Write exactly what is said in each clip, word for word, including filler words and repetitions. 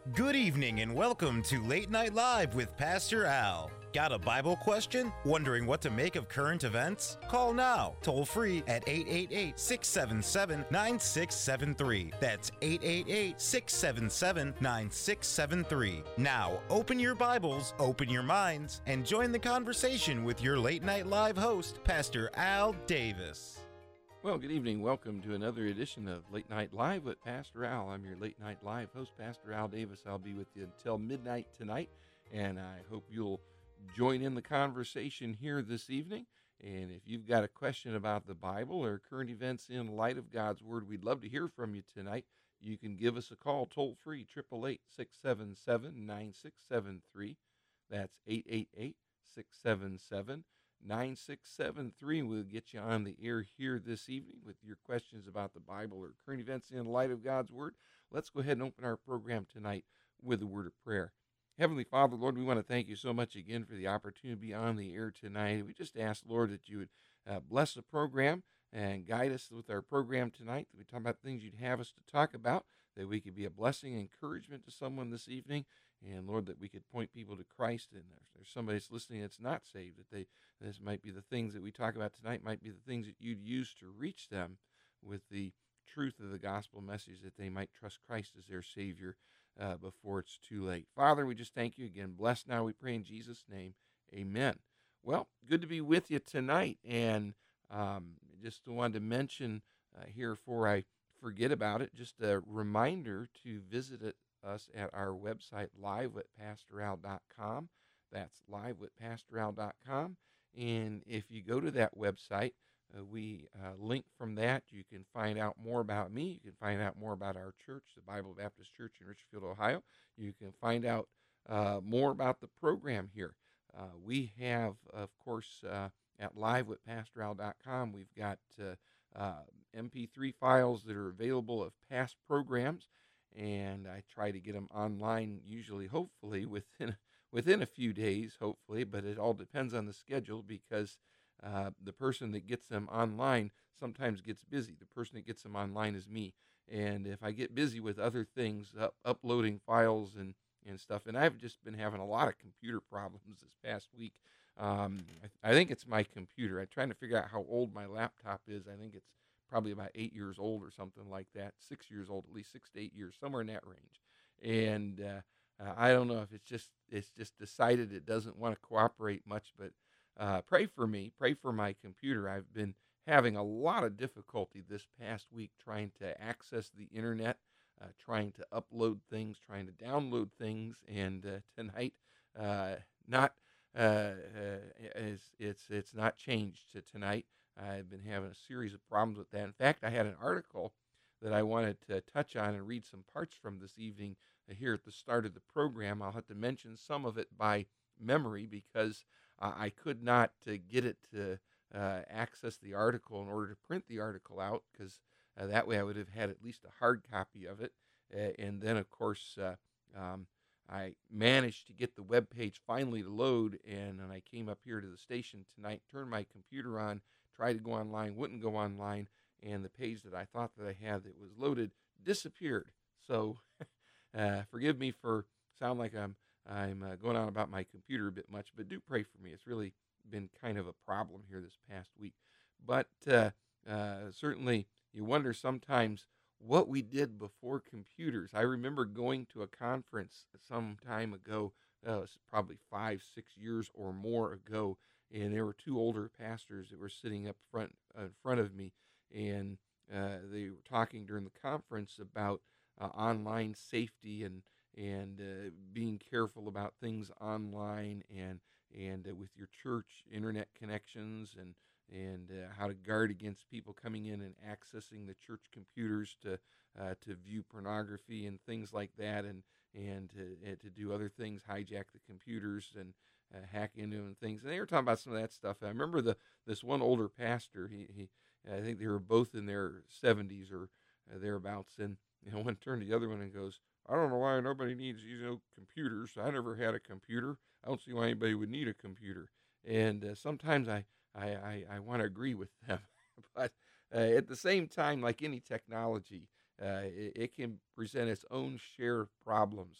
Good evening and welcome to Late Night Live with Pastor Al. Got a Bible question? Wondering what to make of current events? Call now, toll free at eight eight eight, six seven seven, nine six seven three. That's eight eight eight, six seven seven, nine six seven three. Now, open your Bibles, open your minds, and join the conversation with your Late Night Live host, Pastor Al Davis. Well, good evening. Welcome to another edition of Late Night Live with Pastor Al. I'm your Late Night Live host, Pastor Al Davis. I'll be with you until midnight tonight, and I hope you'll join in the conversation here this evening. And if you've got a question about the Bible or current events in light of God's Word, we'd love to hear from you tonight. You can give us a call toll-free, eight eight eight, six seven seven, nine six seven three. That's eight eight eight, six seven seven, nine six seven three. We'll get you on the air here this evening with your questions about the Bible or current events in light of God's Word. Let's go ahead and open our program tonight with a word of prayer. Heavenly Father, Lord, we want to thank you so much again for the opportunity to be on the air tonight. We just ask, Lord, that you would uh, bless the program and guide us with our program tonight, that we talk about things you'd have us to talk about, that we could be a blessing and encouragement to someone this evening, and Lord, that we could point people to Christ. And if there's somebody that's listening that's not saved, that they this might be the things that we talk about tonight, might be the things that you'd use to reach them with the truth of the gospel message, that they might trust Christ as their Savior uh, before it's too late. Father, we just thank you again. Bless now, we pray in Jesus' name. Amen. Well, good to be with you tonight, and um, just wanted to mention uh, here before I forget about it, just a reminder to visit it, us at our website, live with pastor al dot com. That's live with pastor al dot com. And if you go to that website, uh, we uh, link from that. You can find out more about me. You can find out more about our church, the Bible Baptist Church in Richfield, Ohio. You can find out uh, more about the program here. Uh, we have, of course, uh, at live with pastor al dot com, we've got uh, uh, M P three files that are available of past programs, and I try to get them online, usually, hopefully, within within a few days, hopefully, but it all depends on the schedule, because uh, the person that gets them online sometimes gets busy. The person that gets them online is me, and if I get busy with other things, up, uploading files and, and stuff, and I've just been having a lot of computer problems this past week. Um, I, I think it's my computer. I'm trying to figure out how old my laptop is. I think it's probably about eight years old or something like that, six years old, at least six to eight years, somewhere in that range. And uh, uh, I don't know if it's just it's just decided it doesn't want to cooperate much, but uh, pray for me, pray for my computer. I've been having a lot of difficulty this past week trying to access the internet, uh, trying to upload things, trying to download things, and uh, tonight, uh, not uh, uh, it's, it's, it's not changed to tonight. I've been having a series of problems with that. In fact, I had an article that I wanted to touch on and read some parts from this evening uh, here at the start of the program. I'll have to mention some of it by memory, because uh, I could not uh, get it to uh, access the article in order to print the article out, because uh, that way I would have had at least a hard copy of it. Uh, and then, of course, uh, um, I managed to get the web page finally to load, and then I came up here to the station tonight, turned my computer on, tried to go online, wouldn't go online, and the page that I thought that I had that was loaded disappeared. So uh, forgive me for sound like I'm I'm uh, going on about my computer a bit much, but do pray for me. It's really been kind of a problem here this past week. But uh, uh, certainly you wonder sometimes what we did before computers. I remember going to a conference some time ago, uh, probably five, six years or more ago, and there were two older pastors that were sitting up front uh, in front of me, and uh, they were talking during the conference about uh, online safety and and uh, being careful about things online, and and uh, with your church internet connections, and and uh, how to guard against people coming in and accessing the church computers to uh, to view pornography and things like that, and and to, and to do other things, hijack the computers and uh, hack into them and things. And they were talking about some of that stuff. I remember the this one older pastor. He, he I think they were both in their seventies or uh, thereabouts, and you know, one turned to the other one and goes, "I don't know why nobody needs, you know, computers. I never had a computer. I don't see why anybody would need a computer." And uh, sometimes I, I, I, I want to agree with them. But uh, at the same time, like any technology, uh, it, it can present its own share of problems.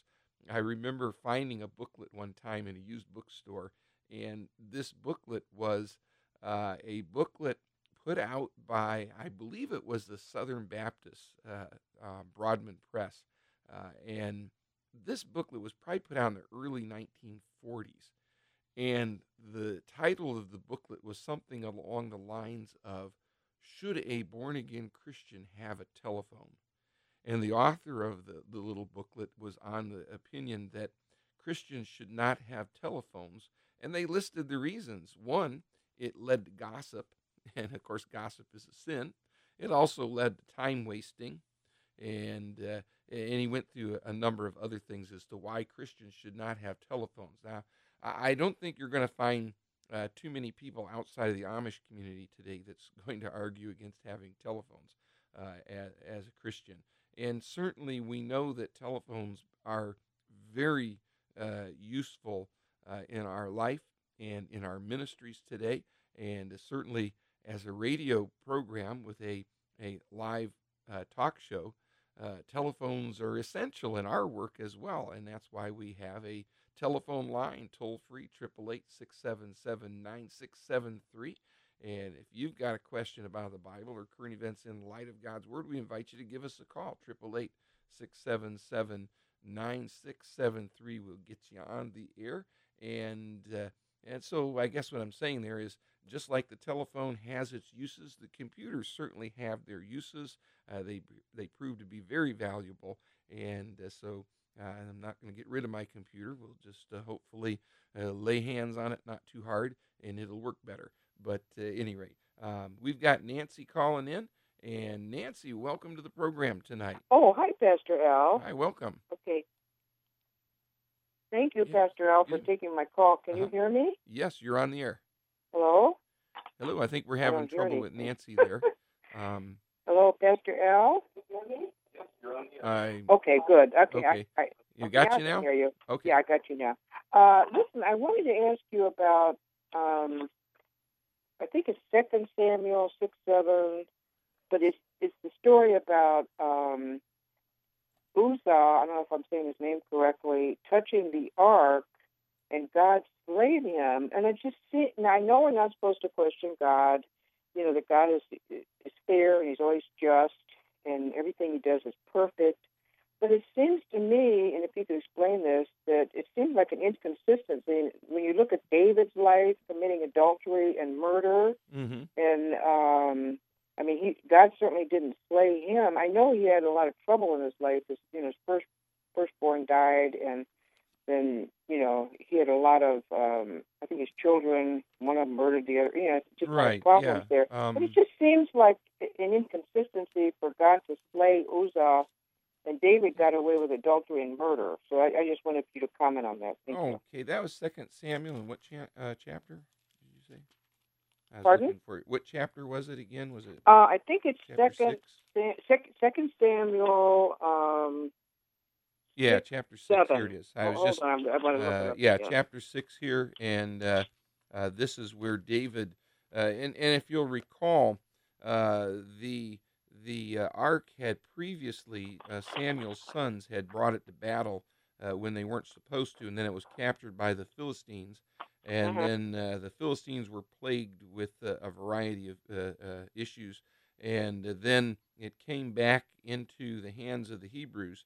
I remember finding a booklet one time in a used bookstore, and this booklet was uh, a booklet put out by, I believe it was the Southern Baptist uh, uh, Broadman Press, uh, and this booklet was probably put out in the early nineteen forties, and the title of the booklet was something along the lines of, "Should a born-again Christian have a telephone?" And the author of the, the little booklet was on the opinion that Christians should not have telephones. And they listed the reasons. One, it led to gossip. And of course, gossip is a sin. It also led to time wasting. And, uh, and he went through a number of other things as to why Christians should not have telephones. Now, I I don't think you're going to find uh, too many people outside of the Amish community today that's going to argue against having telephones uh, as, as a Christian. And certainly we know that telephones are very uh, useful uh, in our life and in our ministries today. And uh, certainly as a radio program with a, a live uh, talk show, uh, telephones are essential in our work as well. And that's why we have a telephone line, toll-free, eight eight eight, six seven seven, nine six seven three. And if you've got a question about the Bible or current events in light of God's Word, we invite you to give us a call. eight eight eight, six seven seven, nine six seven three will get you on the air. And uh, and so I guess what I'm saying there is, just like the telephone has its uses, the computers certainly have their uses. Uh, they they prove to be very valuable. And uh, so uh, I'm not going to get rid of my computer. We'll just uh, hopefully uh, lay hands on it, not too hard, and it'll work better. But uh, at any rate, um, we've got Nancy calling in. And Nancy, welcome to the program tonight. Oh, hi, Pastor Al. Hi, welcome. Okay. Thank you, Yeah, Pastor Al, for yeah. taking my call. Can Uh-huh. you hear me? Yes, you're on the air. Hello? Hello, I think we're I having don't hear trouble with anything. Nancy there. Um, Hello, Pastor Al? I Okay, good. Okay, Okay. I, I, you got I you can now? hear you. Okay. Yeah, I got you now. Uh, listen, I wanted to ask you about, um, I think it's Second Samuel six seven, but it's it's the story about um, Uzzah, I don't know if I'm saying his name correctly, touching the ark, and God slayed him. And I just see, now I know we're not supposed to question God, you know, that God is is fair and He's always just, and everything He does is perfect. But it seems to me, and if you could explain this, that it seems like an inconsistency. When you look at David's life, committing adultery and murder, Mm-hmm. and um, I mean, he God certainly didn't slay him. I know he had a lot of trouble in his life. His, you know, his first firstborn died, and then you know he had a lot of. Um, I think his children, one of them murdered the other. You know, just a lot Right, of problems yeah. there. But Um, it just seems like an inconsistency for God to slay Uzzah, and David got away with adultery and murder. So I, I just wanted you to comment on that. Thank you. oh, okay, that was Second Samuel. And what cha- uh, chapter did you say? I was Pardon? looking for it. What chapter was it again? Was it Uh, I think it's chapter second, six? Sa- sec- second Samuel um, Yeah, six, chapter six. Here seven. it is. I Oh, was hold just, on, I'm- I want to look it uh, up. yeah, chapter six here, and uh, uh, this is where David, uh, and and if you'll recall, uh, the the uh, ark had previously uh, Samuel's sons had brought it to battle uh, when they weren't supposed to, and then it was captured by the Philistines, and Mhm. then uh, the Philistines were plagued with uh, a variety of uh, uh, issues, and uh, then it came back into the hands of the Hebrews.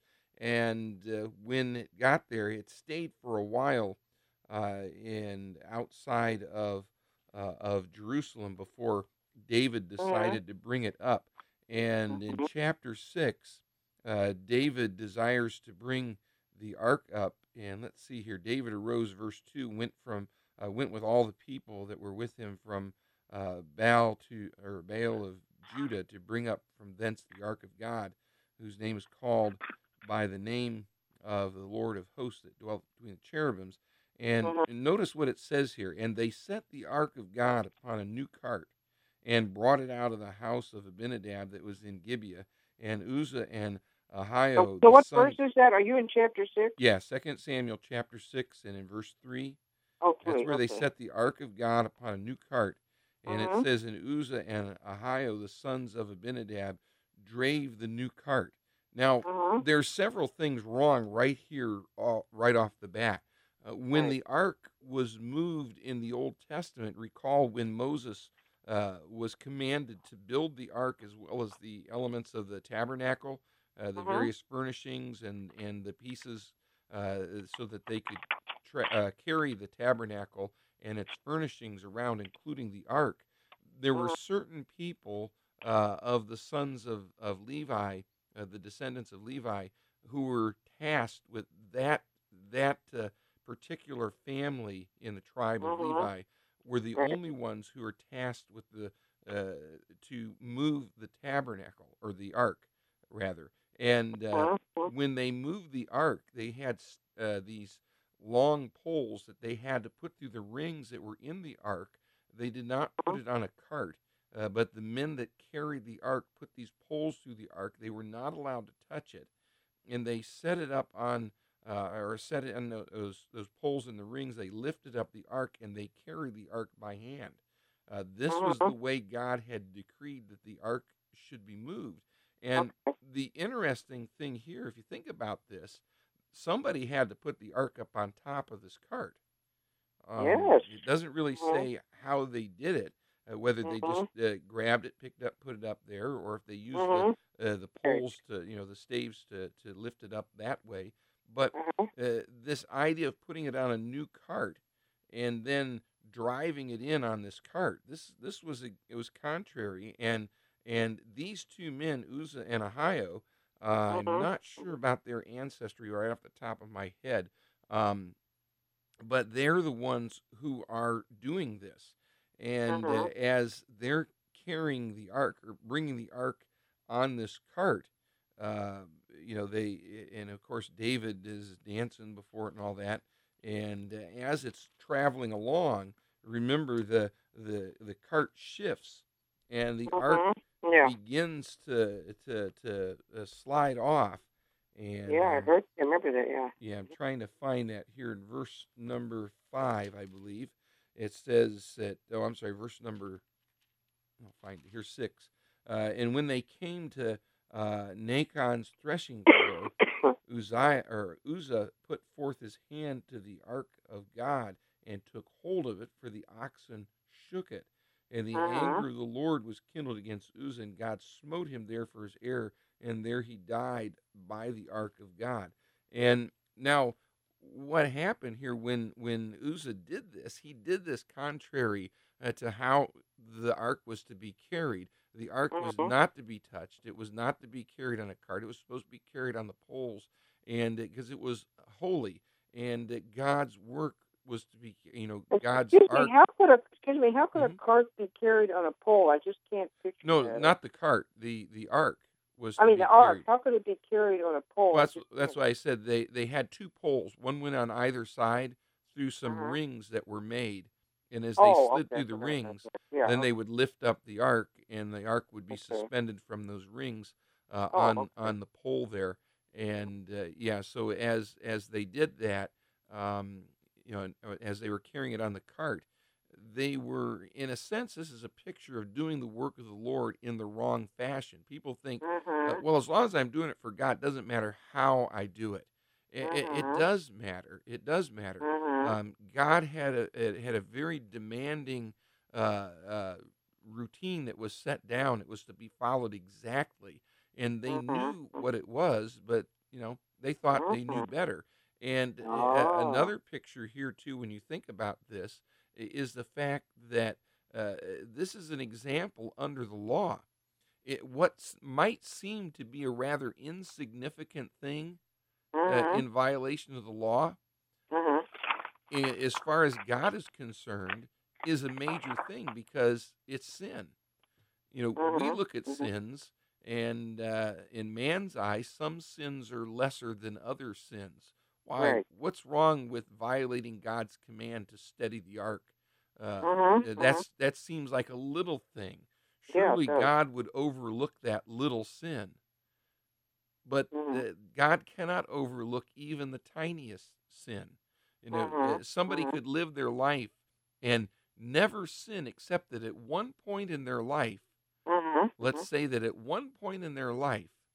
And uh, when it got there, it stayed for a while uh, in outside of uh, of Jerusalem before David Mhm. decided to bring it up. And in chapter six, uh, David desires to bring the ark up. And let's see here. David arose, verse two, went from uh, went with all the people that were with him from uh, Baal to or Baal of Judah to bring up from thence the ark of God, whose name is called by the name of the Lord of hosts that dwelt between the cherubims. And, Mhm. and notice what it says here. And they set the ark of God upon a new cart and brought it out of the house of Abinadab that was in Gibeah. And Uzzah and Ahio, So, so the what sons. verse is that? Are you in chapter six? Yeah, Second Samuel chapter six, and in verse three, Oh, that's three. where they Okay. set the ark of God upon a new cart. And it Mhm. says, and Uzzah and Ahio, the sons of Abinadab, drave the new cart. Now, Uh-huh. there's several things wrong right here, uh, right off the bat. Uh, when Right. the ark was moved in the Old Testament, recall when Moses uh, was commanded to build the ark as well as the elements of the tabernacle, uh, the Uh-huh. various furnishings and, and the pieces, uh, so that they could tra- uh, carry the tabernacle and its furnishings around, including the ark. There were Uh-huh. certain people uh, of the sons of, of Levi, uh, the descendants of Levi, who were tasked with that that uh, particular family in the tribe of Uh-huh. Levi were the Right. only ones who were tasked with the uh, to move the tabernacle or the ark rather. And uh, Uh-huh. when they moved the ark, they had uh, these long poles that they had to put through the rings that were in the ark. They did not put it on a cart, uh, but the men that carried the ark put these poles through the ark. They were not allowed to touch it, and they set it up on, uh, or set it on those those poles in the rings. They lifted up the ark, and they carried the ark by hand. Uh, this was Uh-huh. the way God had decreed that the ark should be moved. And Okay. the interesting thing here, if you think about this, somebody had to put the ark up on top of this cart. Um, Yes. it doesn't really Uh-huh. say how they did it, uh, whether they just Uh-huh. uh, grabbed it, picked up, put it up there, or if they used the Uh-huh. uh, the Right. poles to, you know, the staves to to lift it up that way. But Uh-huh. uh, this idea of putting it on a new cart and then driving it in on this cart, this this was a, it was contrary, and and these two men, Uzzah and Ahio, uh, I'm Uh-huh. not sure about their ancestry right off the top of my head. Um, but they're the ones who are doing this. And uh, Uh-huh. as they're carrying the ark or bringing the ark on this cart, uh, you know, they, and of course, David is dancing before it and all that. And uh, as it's traveling along, remember the, the, the cart shifts and the ark Uh-huh. Yeah. begins to, to, to uh, slide off. And Yeah, I um, heard. I remember that. Yeah. yeah, I'm trying to find that here in verse number five, I believe. It says that, oh, I'm sorry, verse number, I'll find it here, six. Uh, and when they came to uh, Nachon's threshing floor, Uzziah, or Uzzah put forth his hand to the ark of God and took hold of it, for the oxen shook it. And the Uh-huh. anger of the Lord was kindled against Uzzah, and God smote him there for his error, and there he died by the ark of God. And now, what happened here when when Uzzah did this? He did this contrary uh, to how the ark was to be carried. The ark was Uh-huh. not to be touched. It was not to be carried on a cart. It was supposed to be carried on the poles, and because it was holy, and that God's work was to be, you know, God's Excuse me. ark. How could a excuse me? How could a Mhm. cart be carried on a pole? I just can't picture No, that. not the cart. The the ark was I to mean, be the ark. carried. How could it be carried on a pole? Well, I that's just that's can't. why I said they they had two poles. One went on either side through some Uh-huh. rings that were made, and as they Oh, slid okay. I through the forgot about rings, that. Yeah. then they Okay. would lift up the ark, and the ark would be Okay. suspended from those rings uh, Oh, on okay. on the pole there. And uh, yeah, so as as they did that, um, you know, uh, as they were carrying it on the cart, they were, in a sense, this is a picture of doing the work of the Lord in the wrong fashion. People think, uh, Uh-huh. well, as long as I'm doing it for God, it doesn't matter how I do it. It, it, it Uh-huh. does matter. It does matter. Uh-huh. Um, God had a it had a very demanding uh, uh, routine that was set down. It was to be followed exactly, and they Uh-huh. knew what it was, but you know they thought they knew Uh-huh. better. And uh, Oh. another picture here too, when you think about this, i- is the fact that uh, this is an example under the law. It what s- might seem to be a rather insignificant thing uh, Uh-huh. in violation of the law, Uh-huh. i- as far as God is concerned, is a major thing because it's sin. You know, we Uh-huh. look at Uh-huh. sins, and uh, in man's eyes, some sins are lesser than other sins. Why? Right. What's wrong with violating God's command to steady the ark? Uh, Uh-huh. uh, Uh-huh. that's that seems like a little thing. Yeah, it Surely does. God would overlook that little sin, but Uh-huh. uh, God cannot overlook even the tiniest sin. You know, Uh-huh. uh, somebody Uh-huh. could live their life and never sin, except that at one point in their life, Uh-huh. let's say that at one point in their life,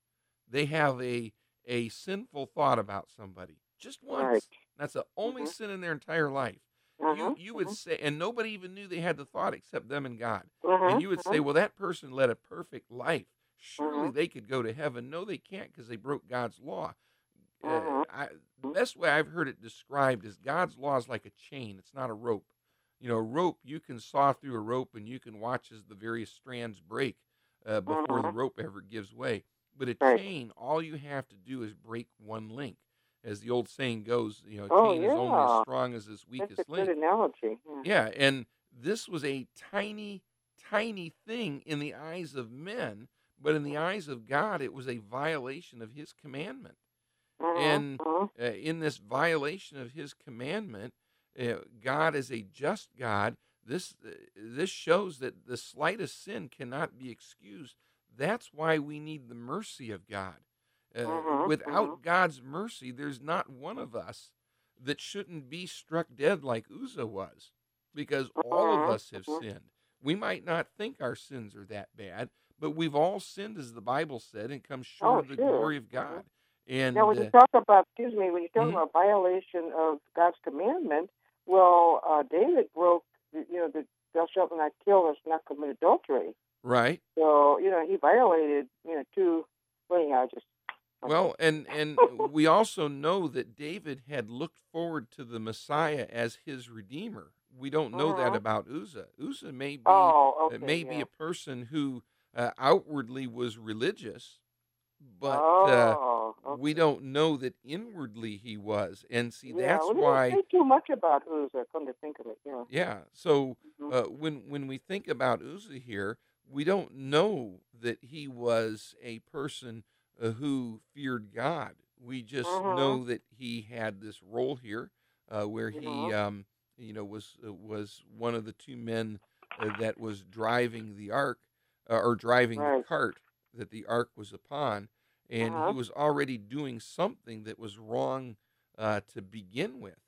they have a a sinful thought about somebody just Right. once. That's the only Mhm. sin in their entire life. You Mhm. you would say, and nobody even knew they had the thought except them and God. And Mhm. you would say, Mhm. well, that person led a perfect life. Surely Mhm. they could go to heaven. No, they can't because they broke God's law. Uh, Mhm. I, the best way I've heard it described is God's law is like a chain. It's not a rope. You know, a rope, you can saw through a rope and you can watch as the various strands break uh, before the Mhm. rope ever gives way. But a Right. chain, all you have to do is break one link. As the old saying goes, you know, a Oh chain is only as yeah, strong as its that's a weakest good link. analogy. Yeah. Yeah, and this was a tiny, tiny thing in the eyes of men, but in the eyes of God, it was a violation of his commandment. Mhm. And Mhm. uh, in this violation of his commandment, uh, God is a just God. This uh, this shows that the slightest sin cannot be excused. That's why we need the mercy of God. Uh, Mhm. Mhm. without God's mercy, there's not one of us that shouldn't be struck dead like Uzzah was, because all of Mhm. us have Mhm. sinned. We might not think our sins are that bad, but we've all sinned, as the Bible said, and come short Oh of the sure. glory of Mhm. God. Now, And when you uh, talk about, excuse me, when you talk mhm, about violation of God's commandment, well, uh, David broke, the- you know, the "Thou shalt not kill," or "not commit adultery." right. So, you know, he violated, you know, two. Well, yeah, I just okay. Well, and and we also know that David had looked forward to the Messiah as his redeemer. We don't know that Mhm. about Uzzah. Uzzah may be Oh, uh, okay, may be yeah. a person who uh, outwardly was religious, but uh, Oh, we okay. don't know that inwardly he was. And see, Yeah, that's well, they didn't why. say too much about Uzzah, come to think of it. Yeah. Yeah. So Mhm. uh, when when we think about Uzzah here, we don't know that he was a person uh, who feared God. We just Mhm. know that he had this role here, uh, where he, Mhm. um, you know, was uh, was one of the two men uh, that was driving the ark, uh, or driving the Right. cart that the ark was upon, Uh and he huh. was already doing something that was wrong uh, to begin with.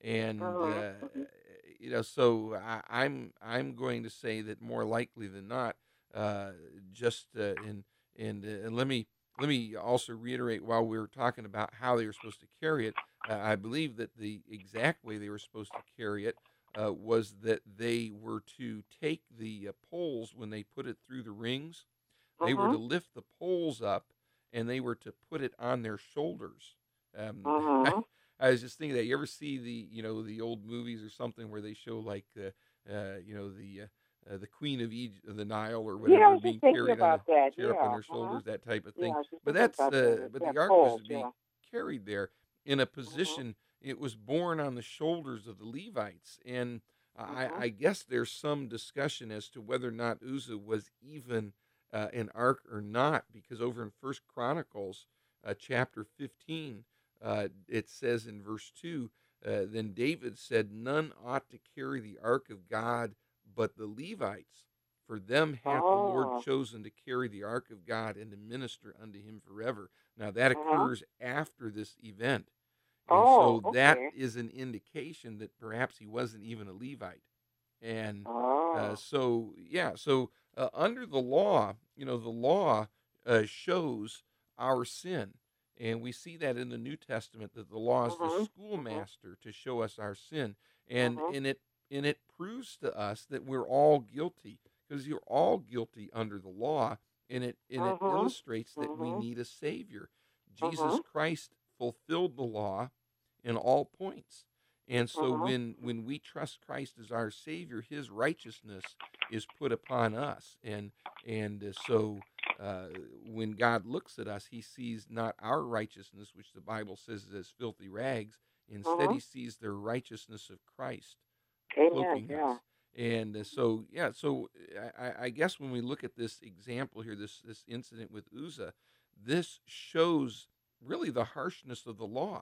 And Mhm. uh, Mhm. you know, so I, I'm I'm going to say that more likely than not, uh, just uh, in and uh, and let me let me also reiterate while we were talking about how they were supposed to carry it. Uh, I believe that the exact way they were supposed to carry it uh, was that they were to take the uh, poles when they put it through the rings. They were to Mhm. lift the poles up, and they were to put it on their shoulders. Um, Mhm. I was just thinking that you ever see the you know the old movies or something where they show like uh, uh, you know the uh, uh, the Queen of Egypt, the Nile or Yeah, I whatever was just being thinking carried on a about that. chair up on Yeah. their Uh-huh. shoulders, that type of Yeah, thing. I was just But thinking that's about uh, that. but Yeah, the ark was poles. to be Yeah. carried there in a Mhm. position. It was borne on the shoulders of the Levites, and I, Mhm. I guess there's some discussion as to whether or not Uzzah was even uh, an ark or not, because over in First Chronicles uh, chapter fifteen, uh, it says in verse two, uh, then David said, none ought to carry the ark of God but the Levites. For them hath the Lord Oh. chosen to carry the ark of God and to minister unto him forever. Now that Mhm. occurs after this event. And Oh, so that okay. is an indication that perhaps he wasn't even a Levite. And uh, Oh. so, yeah, so uh, under the law, you know, the law uh, shows our sin. And we see that in the New Testament that the law is the Mhm. Mhm. schoolmaster to show us our sin. And Mhm. in it and it proves to us that we're all guilty, because you're all guilty under the law, and it and it Mhm. illustrates that we Mhm. need a savior. Jesus Mhm. Christ fulfilled the law in all points. And so Mhm. when when we trust Christ as our Savior, His righteousness is put upon us, and and uh, so uh, when God looks at us, He sees not our righteousness, which the Bible says is as filthy rags. Instead, He Mhm. sees the righteousness of Christ Amen. cloaking Yeah. us. And uh, so, yeah, so I, I I guess when we look at this example here, this this incident with Uzzah, this shows really the harshness of the law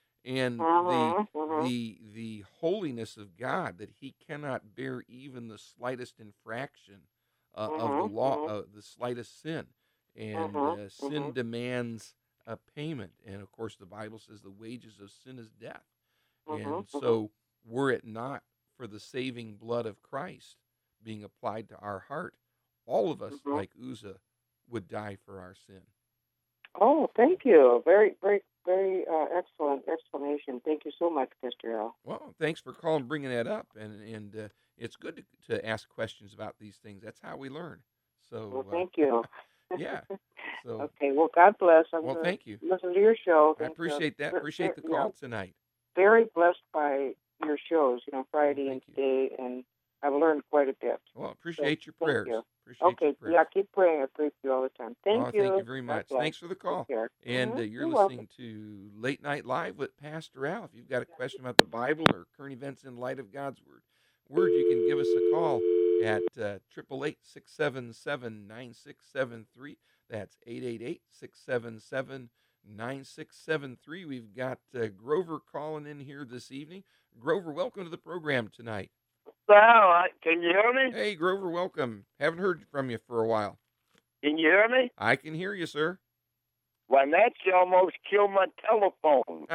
and the Mhm. Mhm. the the holiness of God, that He cannot bear even the slightest infraction uh, of the Mhm. law, Mhm. uh, the slightest sin, and Mhm. uh, sin Mhm. demands a payment. And of course, the Bible says the wages of sin is death. Mhm. And Mhm. so, were it not for the saving blood of Christ being applied to our heart, all of us, Mhm. like Uzzah, would die for our sin. Oh, thank you. Very, very, very uh, excellent explanation. Thank you so much, Mister L. Well, thanks for calling, and bringing that up, and and uh, it's good to, to ask questions about these things. That's how we learn. Well, So, thank uh, you. yeah. So, Okay, well, God bless. I'm well, going thank you. to listen to your show. I Thank you. appreciate that. Ver- Appreciate ver- the yeah, call tonight. very blessed by your shows, you know, Well, Friday and thank you. today, and I've learned quite a bit. Well, So, appreciate your thank prayers. you. Appreciate your Okay, prayers. yeah, keep praying. I pray for you all the time. Thank Oh, you. thank you very God much. bless. Thanks for the Take call. care. And hmm uh, you're You're listening welcome. to Late Night Live with Pastor Al. If you've got a question about the Bible or current events in light of God's Word, word you can give us a call at uh, eight eight eight, six seven seven, nine six seven three. That's eight eight eight, six seven seven, nine six seven three. We've got uh, Grover calling in here this evening. Grover, welcome to the program tonight. Well, can you hear me? Hey, Grover, welcome. Haven't heard from you for a while. Can you hear me? I can hear you, sir. Well, Nancy almost killed my telephone.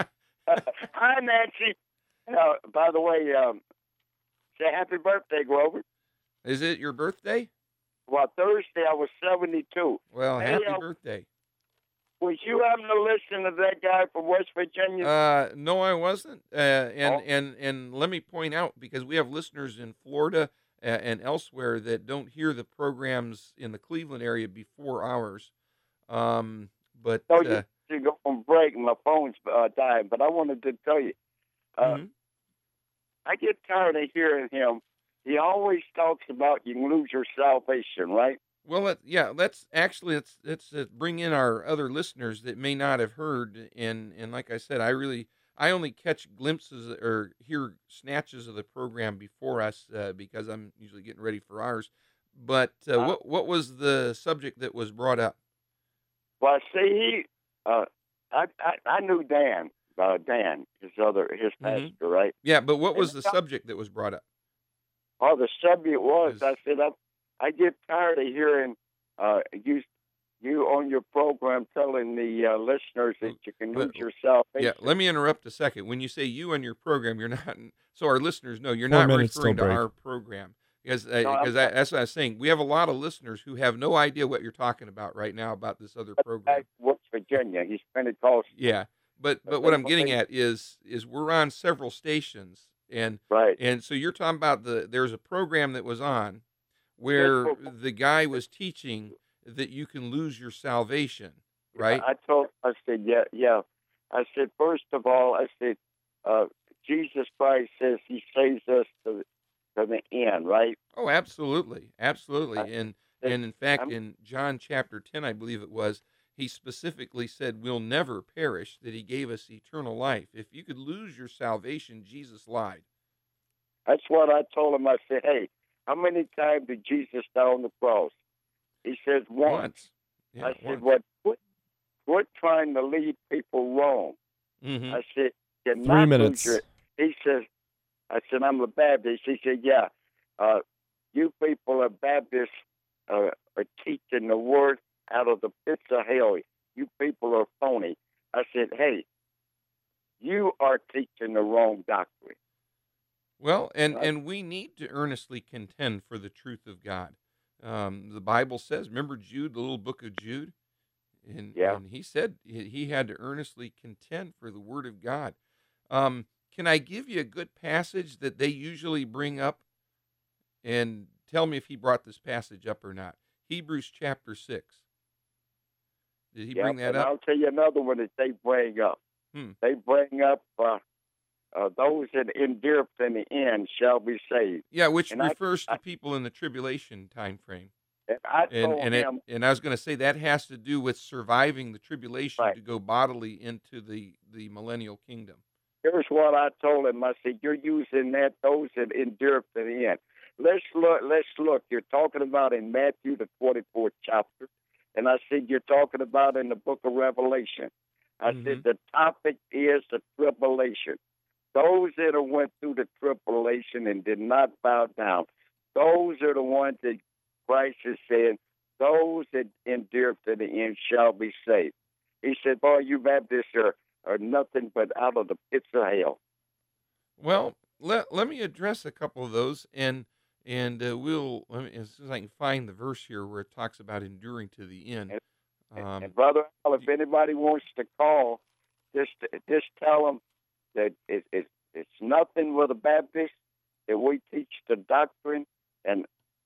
Hi, Nancy. Uh, by the way, um, say happy birthday, Grover. Is it your birthday? Well, Thursday I was seventy-two. Well, Hey, happy uh, birthday. Was you having to listen to that guy from West Virginia? Uh, no, I wasn't. Uh, and, Oh. and, and let me point out, because we have listeners in Florida uh, and elsewhere that don't hear the programs in the Cleveland area before ours. Um, but, no, uh, you, you go on break and my phone's uh, dying. But I wanted to tell you, uh, mhm. I get tired of hearing him. He always talks about you can lose your salvation, right? Well, let, yeah, let's actually, let's, let's uh, bring in our other listeners that may not have heard. And, and like I said, I really, I only catch glimpses or hear snatches of the program before us uh, because I'm usually getting ready for ours. But uh, Uh, what, what was the subject that was brought up? Well, see, he, uh, I, I, I knew Dan, uh, Dan, his other, his Mhm. pastor, right? Yeah, but what And was the I- subject that was brought up? Oh, the subject was, Is- I said, I, I get tired of hearing uh, you, you on your program telling the uh, listeners that you can Let- lose your salvation. Yeah, let me interrupt a second. When you say you on your program, you're not, so our listeners know, you're Four not minutes till referring to break. our program. Because uh, No, I'm because I, that's what I was saying. We have a lot of listeners who have no idea what you're talking about right now about this other program. Back to West Virginia. He's Pentecostal. Yeah, but but But what they- I'm getting they- at is is we're on several stations, and Right. and so you're talking about the there's a program that was on where Yes, the guy was teaching that you can lose your salvation, right? I told, I said, yeah, yeah. I said, first of all, I said, uh, Jesus Christ says he saves us to, to the end, right? Oh, absolutely, absolutely. I- And I- and in fact, I'm- in John chapter ten, I believe it was, he specifically said, "We'll never perish." That he gave us eternal life. If you could lose your salvation, Jesus lied. That's what I told him. I said, hey, how many times did Jesus die on the cross? He says, once. Once. Yeah, I said, once. what? Quit, quit trying to lead people wrong. Mhm. I said, you're Three not minutes. lose your, he says, I said, I'm a Baptist. He said, yeah, uh, you people are Baptists uh, are teaching the word out of the pits of hell. You people are phony. I said, hey, you are teaching the wrong doctrine. Well, and, Right. and we need to earnestly contend for the truth of God. Um, the Bible says, remember Jude, the little book of Jude? And, Yeah. and he said he he had to earnestly contend for the word of God. Um, can I give you a good passage that they usually bring up? And tell me if he brought this passage up or not. Hebrews chapter six. Did he Yeah, bring that and up? I'll tell you another one that they bring up. Hmm. They bring up uh, uh, those that endure to the end shall be saved. Yeah, which and I- refers to I- people in the tribulation time frame. And I And told and it, him, and I was going to say that has to do with surviving the tribulation Right. to go bodily into the, the millennial kingdom. here's what I told him. I said, you're using that, those that endure to the end. Let's look, let's look. You're talking about in Matthew, the twenty-fourth chapter. And I said, you're talking about in the book of Revelation. I Mhm. said, the topic is the tribulation. Those that have went through the tribulation and did not bow down, those are the ones that Christ is saying, those that endure to the end shall be saved. He said, boy, you Baptists are, are nothing but out of the pits of hell. Well, let let me address a couple of those, and and uh, we'll let me, as soon as I can find the verse here where it talks about enduring to the end. Um, and Brother Al, if anybody wants to call, just just tell them that it, it, it's nothing with the Baptist, that we teach the doctrine, and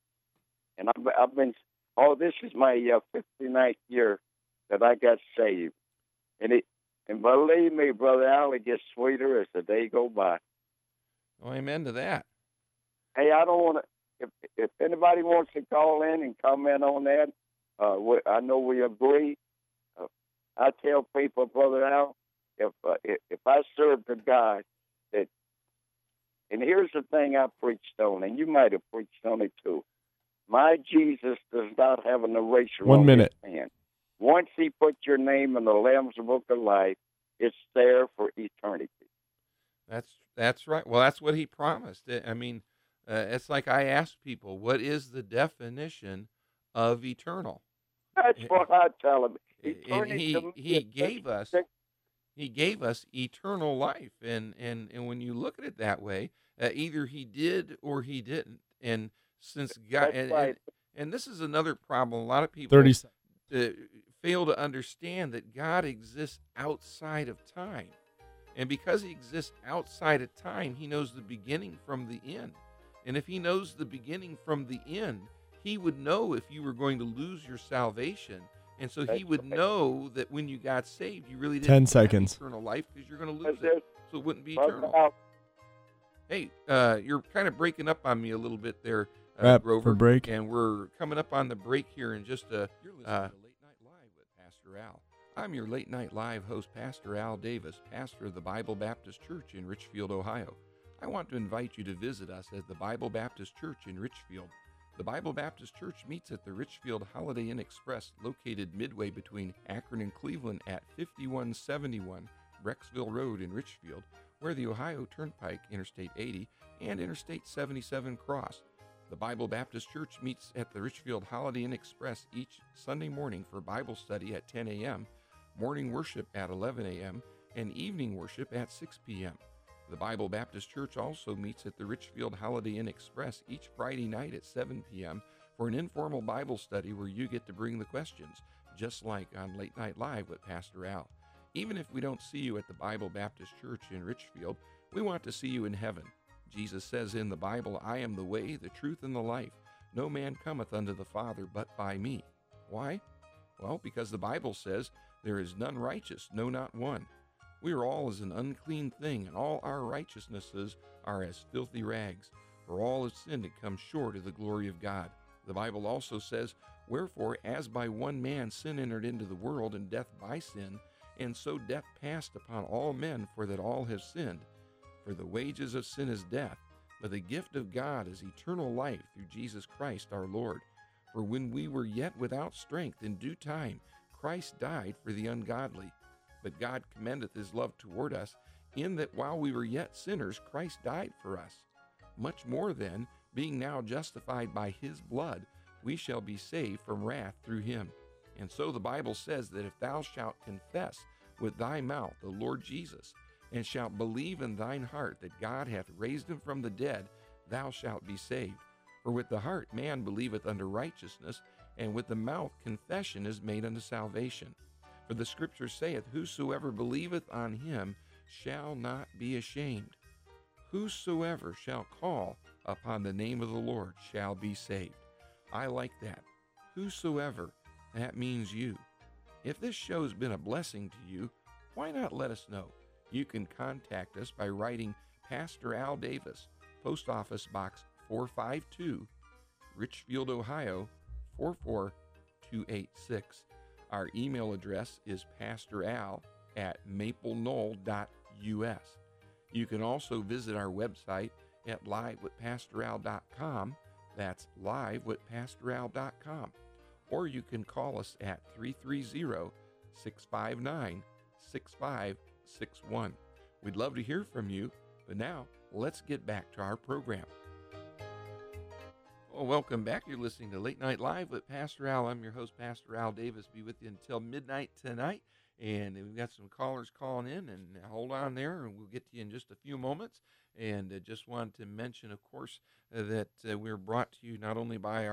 and I've, I've been, oh, this is my uh, fifty-ninth year that I got saved. And it, and believe me, Brother Al, it gets sweeter as the day go by. well, amen to that. Hey, I don't want to, if, if anybody wants to call in and comment on that, uh, we, I know we agree. Uh, I tell people, Brother Al, if, uh, if if I serve the God that, and here's the thing I preached on, and you might have preached on it too. My Jesus does not have an eraser One on minute. his hand. Once he put your name in the Lamb's Book of Life, it's there for eternity. That's that's right. Well, that's what he promised. I I mean, uh, it's like I ask people, what is the definition of eternal? That's Eh, what I tell them. And Eternity to he me he is gave us just- he gave us eternal life, and and and when you look at it that way, uh, either he did or he didn't. And since God, That's and, right. and and this is another problem. A lot of people thirty seconds. uh, fail to understand that God exists outside of time. And because he exists outside of time, he knows the beginning from the end. And if he knows the beginning from the end, he would know if you were going to lose your salvation. And so he That's would right. know that when you got saved, you really didn't ten have seconds. eternal life because you're going to That's lose it. it. So it wouldn't be Brother eternal. Al, Hey, uh, you're kind of breaking up on me a little bit there, uh, Wrap Grover. for break. And we're coming up on the break here in just a. You're listening Uh, to Late Night Live with Pastor Al. I'm your late night live host, Pastor Al Davis, pastor of the Bible Baptist Church in Richfield, Ohio. I want to invite you to visit us at the Bible Baptist Church in Richfield. The Bible Baptist Church meets at the Richfield Holiday Inn Express, located midway between Akron and Cleveland at fifty-one seventy-one Brecksville Road in Richfield, where the Ohio Turnpike, Interstate eighty, and Interstate seventy-seven cross. The Bible Baptist Church meets at the Richfield Holiday Inn Express each Sunday morning for Bible study at ten a.m., morning worship at eleven a.m., and evening worship at six p.m. The Bible Baptist Church also meets at the Richfield Holiday Inn Express each Friday night at seven p.m. for an informal Bible study where you get to bring the questions, just like on Late Night Live with Pastor Al. Even if we don't see you at the Bible Baptist Church in Richfield, we want to see you in heaven. Jesus says in the Bible, I am the way, the truth, and the life. No man cometh unto the Father but by me. Why? Well, because the Bible says, there is none righteous, no, not one. We are all as an unclean thing, and all our righteousnesses are as filthy rags. For all have sinned and come short of the glory of God. The Bible also says, wherefore, as by one man sin entered into the world, and death by sin, and so death passed upon all men, for that all have sinned. For the wages of sin is death, but the gift of God is eternal life through Jesus Christ our Lord. For when we were yet without strength, in due time Christ died for the ungodly. But God commendeth his love toward us, in that while we were yet sinners, Christ died for us. Much more then, being now justified by his blood, we shall be saved from wrath through him. And so the Bible says that if thou shalt confess with thy mouth the Lord Jesus, and shalt believe in thine heart that God hath raised him from the dead, thou shalt be saved. For with the heart man believeth unto righteousness, and with the mouth confession is made unto salvation. For the Scripture saith, whosoever believeth on him shall not be ashamed. Whosoever shall call upon the name of the Lord shall be saved. I like that. Whosoever, that means you. If this show's been a blessing to you, why not let us know? You can contact us by writing Pastor Al Davis, Post Office Box four five two, Richfield, Ohio four four two eight six. Our email address is pastoral at maple knoll dot u s. You can also visit our website at live with pastor al dot com. That's live with pastor al dot com. Or you can call us at three three zero, six five nine, six five six one. We'd love to hear from you, but now let's get back to our program. Well, welcome back. You're listening to Late Night Live with Pastor Al. I'm your host, Pastor Al Davis. Be with you until midnight tonight. And we've got some callers calling in, and hold on there, and we'll get to you in just a few moments. And uh, just wanted to mention, of course, uh, that uh, we're brought to you not only by our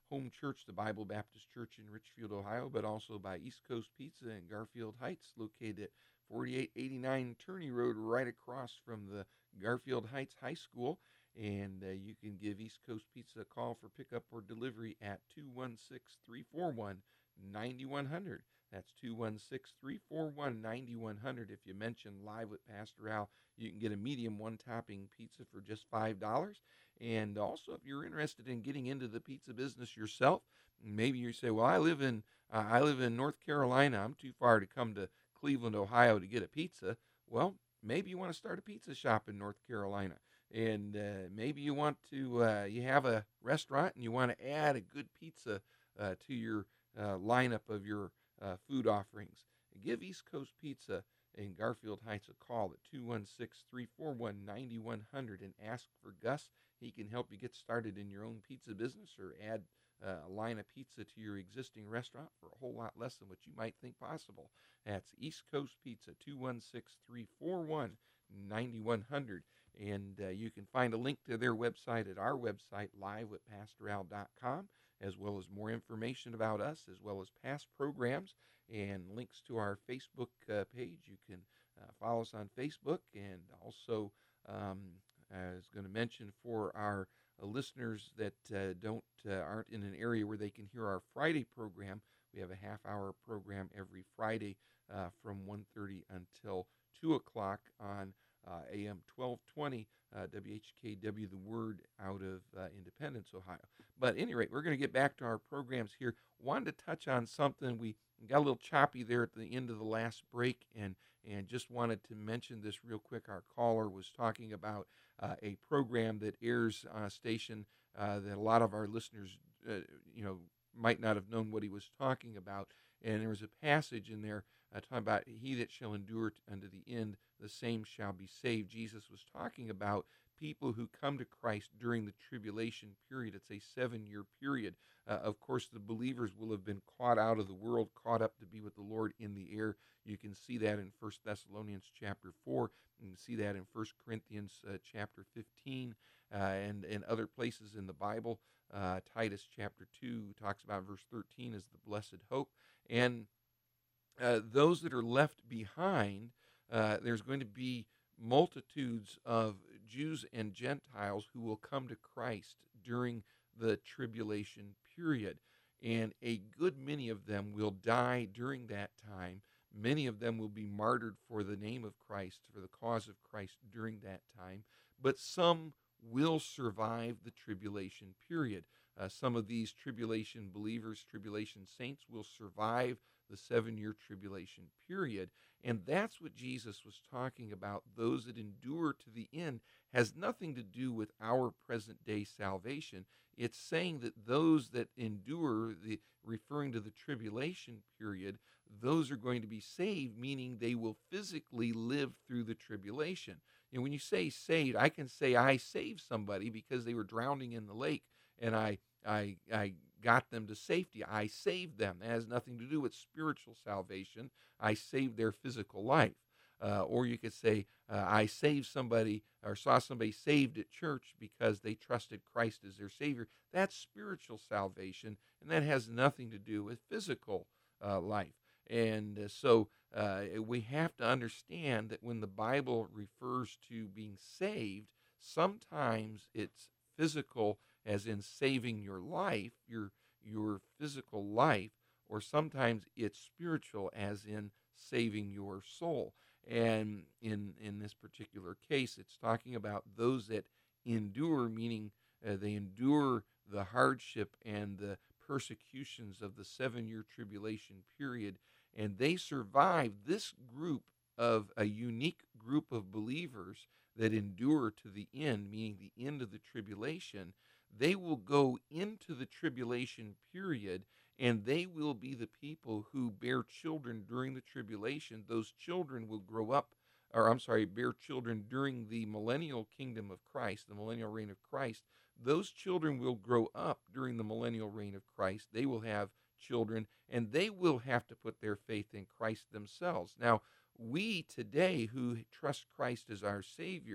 home church, the Bible Baptist Church in Richfield, Ohio, but also by East Coast Pizza in Garfield Heights, located at forty-eight eighty-nine Turney Road, right across from the Garfield Heights High School. And uh, you can give East Coast Pizza a call for pickup or delivery at two one six, three four one, nine one zero zero. That's two one six, three four one, nine one zero zero. If you mention Live with Pastor Al, you can get a medium one-topping pizza for just five dollars. And also, if you're interested in getting into the pizza business yourself, maybe you say, well, I live in uh, I live in North Carolina. I'm too far to come to Cleveland, Ohio to get a pizza. Well, maybe you want to start a pizza shop in North Carolina. And uh, maybe you want to, uh, you have a restaurant and you want to add a good pizza uh, to your uh, lineup of your uh, food offerings. Give East Coast Pizza in Garfield Heights a call at two one six, three four one, nine one zero zero and ask for Gus. He can help you get started in your own pizza business or add uh, a line of pizza to your existing restaurant for a whole lot less than what you might think possible. That's East Coast Pizza, two one six, three four one, nine one zero zero. And uh, you can find a link to their website at our website, live with pastor al dot com, as well as more information about us, as well as past programs and links to our Facebook uh, page. You can uh, follow us on Facebook. And also, um, I was going to mention for our uh, listeners that uh, don't uh, aren't in an area where they can hear our Friday program, we have a half-hour program every Friday uh, from one thirty until two o'clock on Uh, A M twelve twenty, uh, W H K W, The Word, out of uh, Independence, Ohio. But at any rate, we're going to get back to our programs here. Wanted to touch on something. We got a little choppy there at the end of the last break, and, and just wanted to mention this real quick. Our caller was talking about uh, a program that airs on a station uh, that a lot of our listeners, uh, you know, might not have known what he was talking about. And there was a passage in there uh, talking about he that shall endure unto the end, the same shall be saved. Jesus was talking about people who come to Christ during the tribulation period. It's a seven-year period. Uh, of course, the believers will have been caught out of the world, caught up to be with the Lord in the air. You can see that in First Thessalonians chapter four. You can see that in First Corinthians uh, chapter fifteen uh, and, and other places in the Bible. Uh, Titus chapter two talks about verse thirteen as the blessed hope. And uh, those that are left behind, uh, there's going to be multitudes of Jews and Gentiles who will come to Christ during the tribulation period. And a good many of them will die during that time. Many of them will be martyred for the name of Christ, for the cause of Christ during that time. But some will survive the tribulation period. Uh, some of these tribulation believers, tribulation saints, will survive the seven-year tribulation period. And that's what Jesus was talking about. Those that endure to the end has nothing to do with our present-day salvation. It's saying that those that endure, the referring to the tribulation period, those are going to be saved, meaning they will physically live through the tribulation. And when you say saved, I can say I saved somebody because they were drowning in the lake, and I I I got them to safety. I saved them. That has nothing to do with spiritual salvation. I saved their physical life. Uh, or you could say uh, I saved somebody or saw somebody saved at church because they trusted Christ as their Savior. That's spiritual salvation, and that has nothing to do with physical uh, life. And uh, so uh, we have to understand that when the Bible refers to being saved, sometimes it's physical, as in saving your life, your your physical life, or sometimes it's spiritual, as in saving your soul. And in in this particular case, it's talking about those that endure, meaning uh, they endure the hardship and the persecutions of the seven-year tribulation period, and they survive. This group of a unique group of believers that endure to the end, meaning the end of the tribulation, they will go into the tribulation period, and they will be the people who bear children during the tribulation. Those children will grow up, or I'm sorry, bear children during the millennial kingdom of Christ, the millennial reign of Christ. Those children will grow up during the millennial reign of Christ. They will have children, and they will have to put their faith in Christ themselves. Now, we today who trust Christ as our Savior,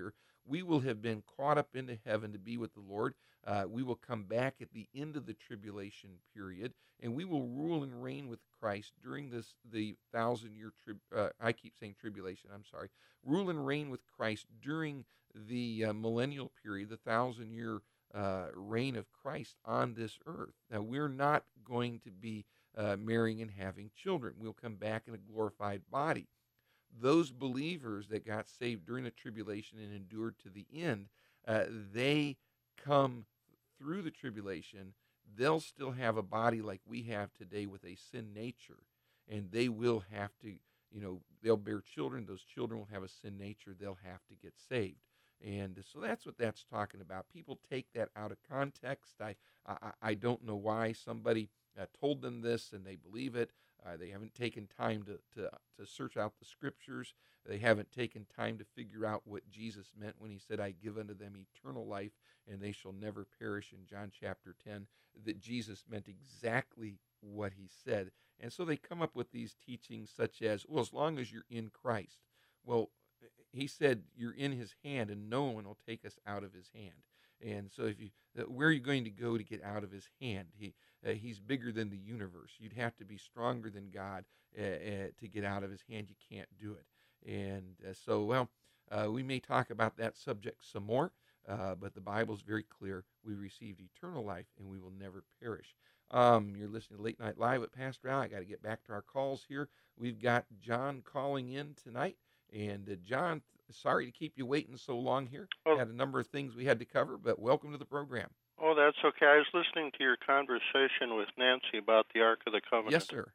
we will have been caught up into heaven to be with the Lord. Uh, we will come back at the end of the tribulation period, and we will rule and reign with Christ during this the thousand-year trib. Uh, I keep saying tribulation. I'm sorry. Rule and reign with Christ during the uh, millennial period, the thousand-year uh, reign of Christ on this earth. Now, we're not going to be uh, marrying and having children. We'll come back in a glorified body. Those believers that got saved during the tribulation and endured to the end, uh, they come through the tribulation. They'll still have a body like we have today with a sin nature, and they will have to, you know, they'll bear children. Those children will have a sin nature. They'll have to get saved. And so that's what that's talking about. People take that out of context. I I, I don't know why somebody uh, told them this and they believe it. Uh, they haven't taken time to, to to search out the scriptures. They haven't taken time to figure out what Jesus meant when he said, I give unto them eternal life, and they shall never perish in John chapter ten, that Jesus meant exactly what he said. And so they come up with these teachings such as, well, as long as you're in Christ. Well, he said you're in his hand, and no one will take us out of his hand. And so if you, where are you going to go to get out of his hand? He uh, He's bigger than the universe. You'd have to be stronger than God uh, uh, to get out of his hand. You can't do it. And uh, so, well, uh, we may talk about that subject some more, uh, but the Bible's very clear. We received eternal life, and we will never perish. Um, you're listening to Late Night Live with Pastor Al. I got to get back to our calls here. We've got John calling in tonight. And uh, John, sorry to keep you waiting so long here. Oh. Had a number of things we had to cover, but welcome to the program. Oh, that's okay. I was listening to your conversation with Nancy about the Ark of the Covenant. Yes, sir.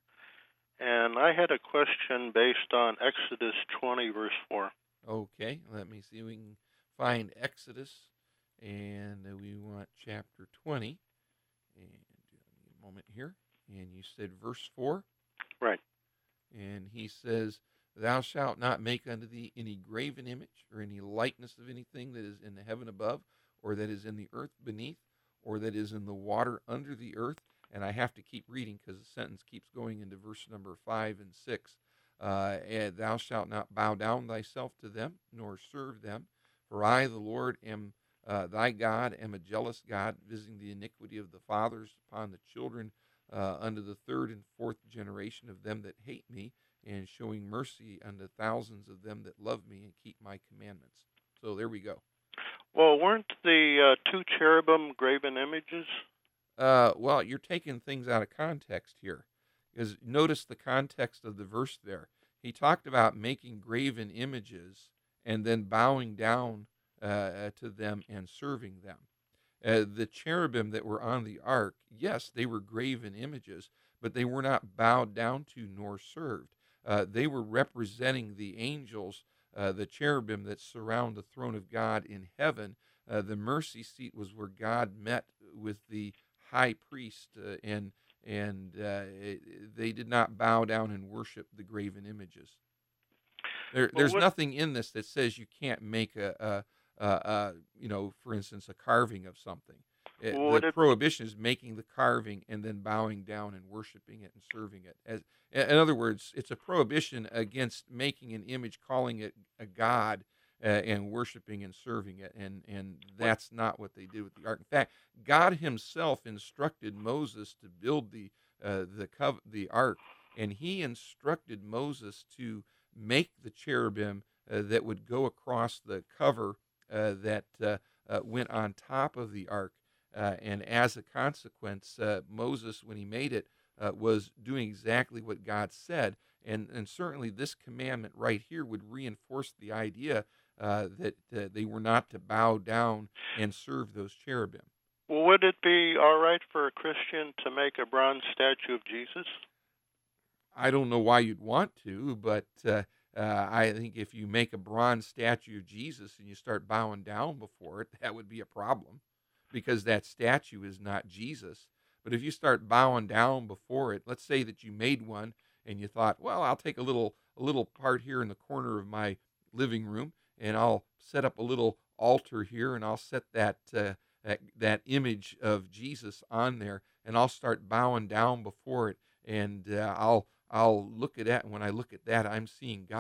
And I had a question based on Exodus twenty, verse four. Okay, let me see if we can find Exodus, and uh, we want chapter twenty. And give me a moment here. And you said verse four? Right. And he says, Thou shalt not make unto thee any graven image or any likeness of anything that is in the heaven above, or that is in the earth beneath, or that is in the water under the earth. And I have to keep reading because the sentence keeps going into verse number five and six. Uh, and thou shalt not bow down thyself to them, nor serve them. For I, the Lord, am uh, thy God, am a jealous God, visiting the iniquity of the fathers upon the children uh, unto the third and fourth generation of them that hate me, and showing mercy unto thousands of them that love me and keep my commandments. So there we go. Well, weren't the uh, two cherubim graven images? Uh, well, you're taking things out of context here. Because notice the context of the verse there. He talked about making graven images and then bowing down uh, to them and serving them. Uh, the cherubim that were on the ark, yes, they were graven images, but they were not bowed down to nor served. Uh, they were representing the angels, uh, the cherubim that surround the throne of God in heaven. Uh, the mercy seat was where God met with the high priest, uh, and and uh, it, they did not bow down and worship the graven images. There, well, there's what, nothing in this that says you can't make a, a, a, a you know, for instance, a carving of something. It, well, the it, prohibition is making the carving and then bowing down and worshiping it and serving it. As, in other words, it's a prohibition against making an image, calling it a god, uh, and worshiping and serving it. And, and that's not what they did with the ark. In fact, God himself instructed Moses to build the uh, the cov- the ark, and he instructed Moses to make the cherubim uh, that would go across the cover uh, that uh, uh, went on top of the ark. Uh, and as a consequence, uh, Moses, when he made it, uh, was doing exactly what God said. And, and certainly this commandment right here would reinforce the idea uh, that uh, they were not to bow down and serve those cherubim. Well, would it be all right for a Christian to make a bronze statue of Jesus? I don't know why you'd want to, but uh, uh, I think if you make a bronze statue of Jesus and you start bowing down before it, that would be a problem, because that statue is not Jesus. But if you start bowing down before it, let's say that you made one and you thought, well, I'll take a little a little part here in the corner of my living room, and I'll set up a little altar here, and I'll set that uh, that, that image of Jesus on there, and I'll start bowing down before it, and uh, I'll I'll look at that, and when I look at that, I'm seeing God.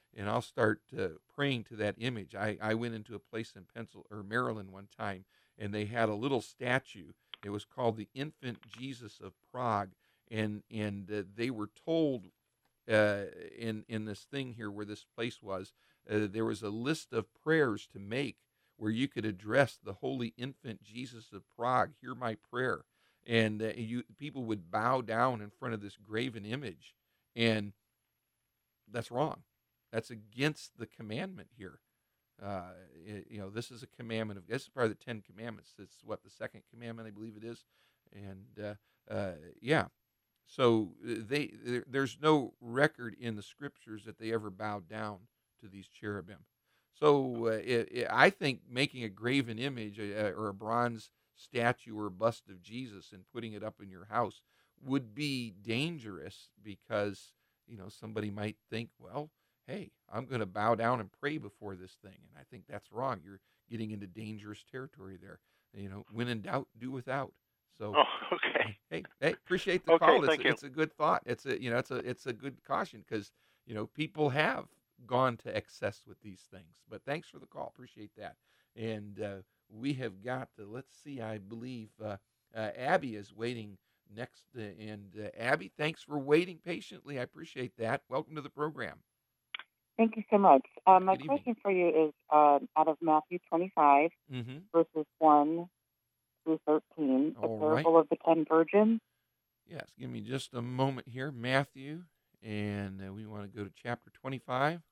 and I'll start uh, praying to that image. I, I went into a place in Pencil or Maryland one time, and they had a little statue. It was called the Infant Jesus of Prague, and and uh, they were told uh, in in this thing here where this place was, uh, there was a list of prayers to make where you could address the Holy Infant Jesus of Prague. Hear my prayer, and uh, you people would bow down in front of this graven image, and that's wrong. That's against the commandment here. Uh, it, you know, this is a commandment of, this is part of the Ten Commandments. It's what, the second commandment, I believe it is. And, uh, uh, yeah. So they, there, there's no record in the scriptures that they ever bowed down to these cherubim. So uh, it, it, I think making a graven image uh, or a bronze statue or a bust of Jesus and putting it up in your house would be dangerous, because, you know, somebody might think, well, hey, I'm going to bow down and pray before this thing. And I think that's wrong. You're getting into dangerous territory there. You know, when in doubt, do without. So, oh, okay. Hey, hey, appreciate the okay, call. It's, thank you. It's a good thought. It's a, you know, it's a, it's a good caution, because, you know, people have gone to excess with these things. But thanks for the call. Appreciate that. And uh, we have got, uh, let's see, I believe uh, uh, Abby is waiting next. Uh, and uh, Abby, thanks for waiting patiently. I appreciate that. Welcome to the program. Thank you so much. Uh, my Good question evening. for you is uh, out of Matthew twenty-five, Mm-hmm. verses one through thirteen, the All parable right. of the ten virgins. Yes, give me just a moment here, Matthew, and uh, we want to go to chapter twenty-five.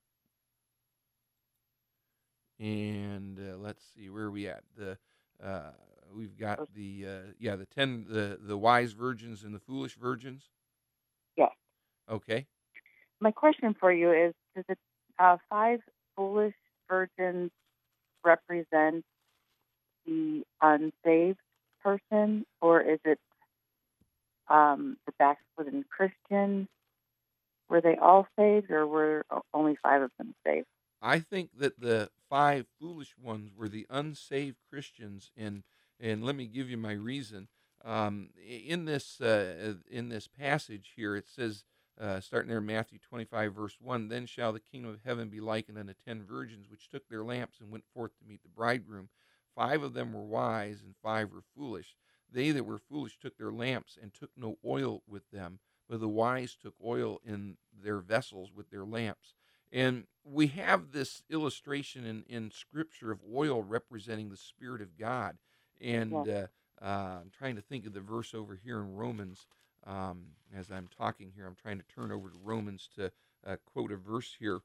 And uh, let's see, where are we at? The uh, we've got the uh, yeah the ten the the wise virgins and the foolish virgins. Yes. Okay. My question for you is: does the uh, five foolish virgins represent the unsaved person, or is it um, the backslidden Christian? Were they all saved, or were only five of them saved? I think that the five foolish ones were the unsaved Christians, and and let me give you my reason. Um, in this uh, in this passage here, it says, uh, starting there in Matthew twenty-five, verse one, then shall the kingdom of heaven be likened unto ten virgins, which took their lamps and went forth to meet the bridegroom. Five of them were wise, and five were foolish. They that were foolish took their lamps and took no oil with them, but the wise took oil in their vessels with their lamps. And we have this illustration in, in Scripture of oil representing the Spirit of God. And Yeah. uh, uh, I'm trying to think of the verse over here in Romans. Um, as I'm talking here, I'm trying to turn over to Romans to uh, quote a verse here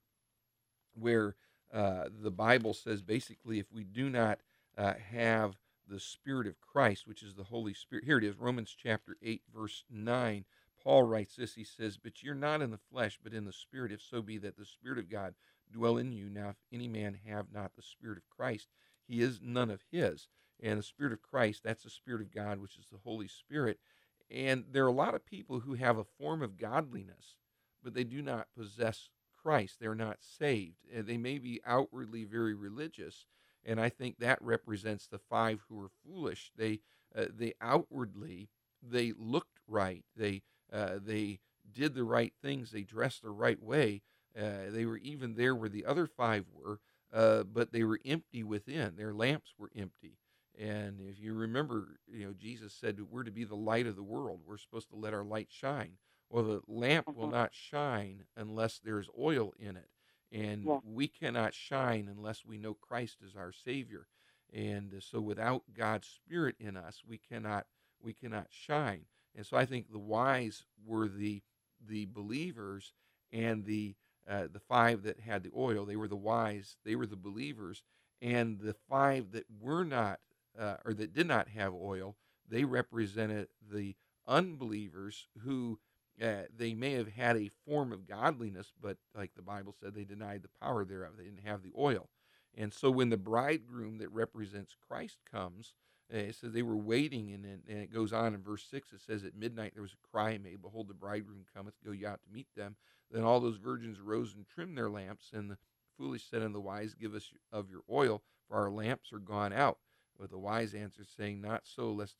where uh, the Bible says, basically, if we do not uh, have the Spirit of Christ, which is the Holy Spirit. Here it is, Romans chapter eight, verse nine. Paul writes this, he says, but you're not in the flesh, but in the Spirit, if so be that the Spirit of God dwell in you. Now, if any man have not the Spirit of Christ, he is none of his. And the Spirit of Christ, that's the Spirit of God, which is the Holy Spirit. And there are a lot of people who have a form of godliness, but they do not possess Christ. They're not saved. They may be outwardly very religious, and I think that represents the five who were foolish. They, uh, they outwardly, they looked right. They Uh, they did the right things. They dressed the right way. Uh, they were even there where the other five were, uh, but they were empty within. Their lamps were empty. And if you remember, you know, Jesus said we're to be the light of the world. We're supposed to let our light shine. Well, the lamp Mm-hmm. will not shine unless there's oil in it. And Yeah. we cannot shine unless we know Christ is our Savior. And uh, so without God's Spirit in us, we cannot we cannot shine. And so I think the wise were the the believers, and the uh, the five that had the oil, they were the wise, they were the believers, and the five that were not uh, or that did not have oil, they represented the unbelievers who uh, they may have had a form of godliness, but like the Bible said, they denied the power thereof. They didn't have the oil. And so when the bridegroom that represents Christ comes, Uh, it says they were waiting, and, and, and it goes on in verse six. It says, at midnight there was a cry made, behold, the bridegroom cometh, go ye out to meet them. Then all those virgins arose and trimmed their lamps, and the foolish said unto the wise, give us of your oil, for our lamps are gone out. But the wise answered, saying, not so, lest there